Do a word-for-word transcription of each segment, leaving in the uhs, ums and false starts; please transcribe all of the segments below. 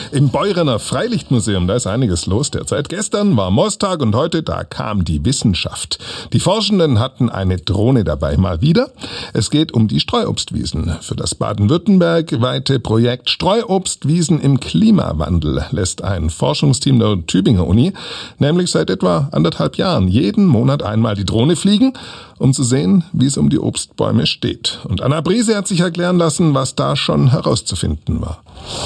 Im Beurener Freilichtmuseum, da ist einiges los derzeit. Gestern war Mosttag und heute, da kam die Wissenschaft. Die Forschenden hatten eine Drohne dabei, mal wieder. Es geht um die Streuobstwiesen. Für das baden-württembergweite Projekt Streuobstwiesen im Klimawandel lässt ein Forschungsteam der Tübinger Uni nämlich seit etwa anderthalb Jahren jeden Monat einmal die Drohne fliegen, um zu sehen, wie es um die Obstbäume steht. Und Anna Briese hat sich erklären lassen, was da schon herauszufinden war.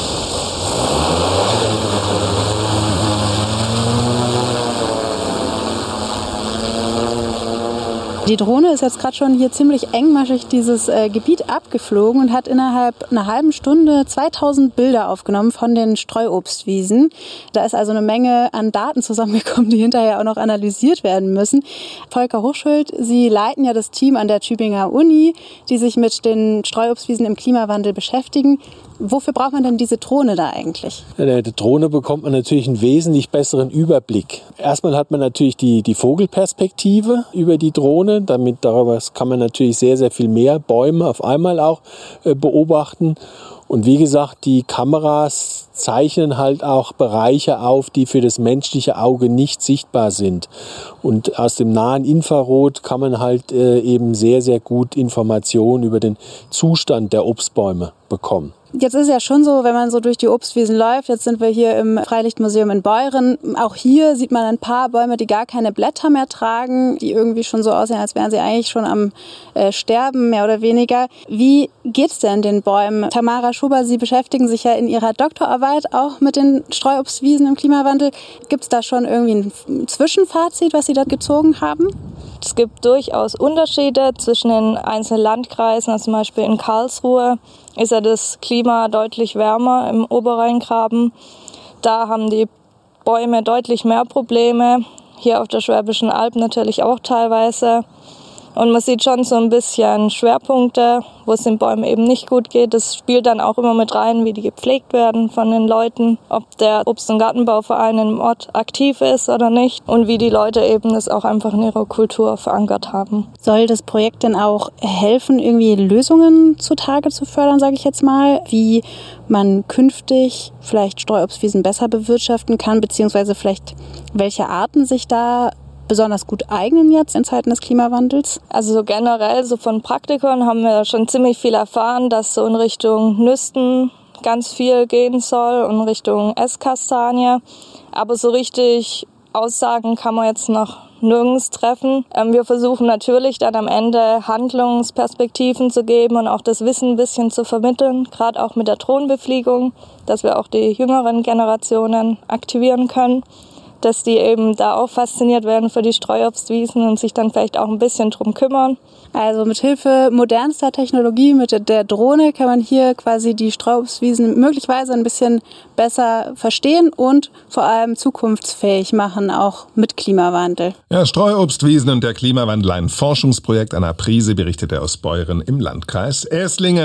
Die Drohne ist jetzt gerade schon hier ziemlich engmaschig dieses äh, Gebiet abgeflogen und hat innerhalb einer halben Stunde zweitausend Bilder aufgenommen von den Streuobstwiesen. Da ist also eine Menge an Daten zusammengekommen, die hinterher auch noch analysiert werden müssen. Volker Hochschild, Sie leiten ja das Team an der Tübinger Uni, die sich mit den Streuobstwiesen im Klimawandel beschäftigen. Wofür braucht man denn diese Drohne da eigentlich? Ja, der Drohne bekommt man natürlich einen wesentlich besseren Überblick. Erstmal hat man natürlich die, die Vogelperspektive über die Drohne. Damit darüber kann man natürlich sehr, sehr viel mehr Bäume auf einmal auch äh, beobachten. Und wie gesagt, die Kameras zeichnen halt auch Bereiche auf, die für das menschliche Auge nicht sichtbar sind. Und aus dem nahen Infrarot kann man halt äh, eben sehr, sehr gut Informationen über den Zustand der Obstbäume bekommen. Jetzt ist ja schon so, wenn man so durch die Obstwiesen läuft, jetzt sind wir hier im Freilichtmuseum in Beuren, auch hier sieht man ein paar Bäume, die gar keine Blätter mehr tragen, die irgendwie schon so aussehen, als wären sie eigentlich schon am äh, Sterben, mehr oder weniger. Wie geht's denn den Bäumen? Tamara Schuber, Sie beschäftigen sich ja in Ihrer Doktorarbeit auch mit den Streuobstwiesen im Klimawandel. Gibt es da schon irgendwie ein Zwischenfazit, was Sie dort gezogen haben? Es gibt durchaus Unterschiede zwischen den einzelnen Landkreisen. Also zum Beispiel in Karlsruhe ist ja das Klima deutlich wärmer im Oberrheingraben. Da haben die Bäume deutlich mehr Probleme. Hier auf der Schwäbischen Alb natürlich auch teilweise. Und man sieht schon so ein bisschen Schwerpunkte, wo es den Bäumen eben nicht gut geht. Das spielt dann auch immer mit rein, wie die gepflegt werden von den Leuten, ob der Obst- und Gartenbauverein im Ort aktiv ist oder nicht und wie die Leute eben das auch einfach in ihrer Kultur verankert haben. Soll das Projekt denn auch helfen, irgendwie Lösungen zutage zu fördern, sage ich jetzt mal, wie man künftig vielleicht Streuobstwiesen besser bewirtschaften kann, beziehungsweise vielleicht welche Arten sich da besonders gut eignen jetzt in Zeiten des Klimawandels? Also so generell, so von Praktikern haben wir schon ziemlich viel erfahren, dass so in Richtung Nüsten ganz viel gehen soll und Richtung Esskastanie. Aber so richtig Aussagen kann man jetzt noch nirgends treffen. Wir versuchen natürlich dann am Ende Handlungsperspektiven zu geben und auch das Wissen ein bisschen zu vermitteln, gerade auch mit der Drohnenbefliegung, dass wir auch die jüngeren Generationen aktivieren können, dass die eben da auch fasziniert werden für die Streuobstwiesen und sich dann vielleicht auch ein bisschen drum kümmern. Also mit Hilfe modernster Technologie, mit der Drohne, kann man hier quasi die Streuobstwiesen möglicherweise ein bisschen besser verstehen und vor allem zukunftsfähig machen, auch mit Klimawandel. Ja, Streuobstwiesen und der Klimawandel, ein Forschungsprojekt. Anna Briese berichtete aus Beuren im Landkreis Esslingen.